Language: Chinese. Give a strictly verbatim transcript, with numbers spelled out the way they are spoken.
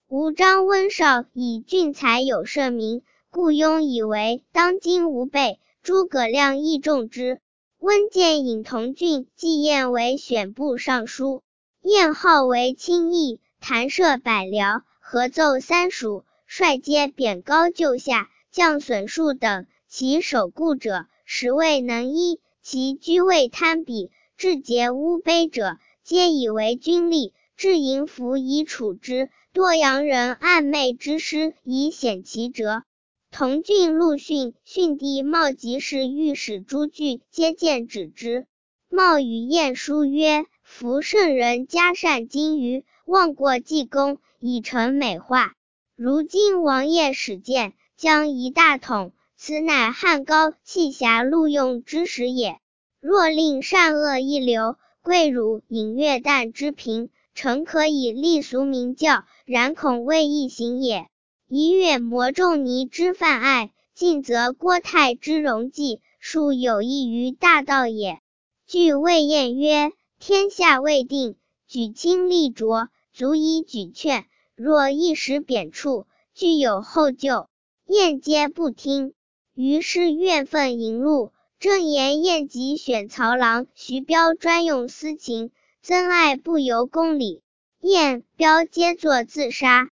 吴章温少以俊才有盛名，故庸以为当今无备，诸葛亮亦重之。温见引童俊、季彦为选部尚书，彦号为卿议，弹射百僚，合奏三署，率皆贬高就下，降损数等。其守固者，实未能医；其居位贪鄙，至节污卑者，皆以为君吏，至营服以处之。多洋人暗昧之师，以显其辙。童俊陆逊，逊弟茂即是御史诸据，皆见止之。茂与晏书曰：夫圣人嘉善今余，忘过济公，以成美化。如今王爷始见，将一大统，此乃汉高弃侠录用之时也。若令善恶一流，贵辱隐略淡之平，诚可以立俗名教，然恐未易行也。一月魔仲尼之泛爱，近则郭泰之容迹，庶有益于大道也。据魏晏曰：天下未定，举轻立浊，足以举劝，若一时贬黜，具有后救。晏皆不听，于是怨愤盈怒。正言晏即选曹郎徐彪专用私情，曾爱不由公理，晏、彪皆作自杀。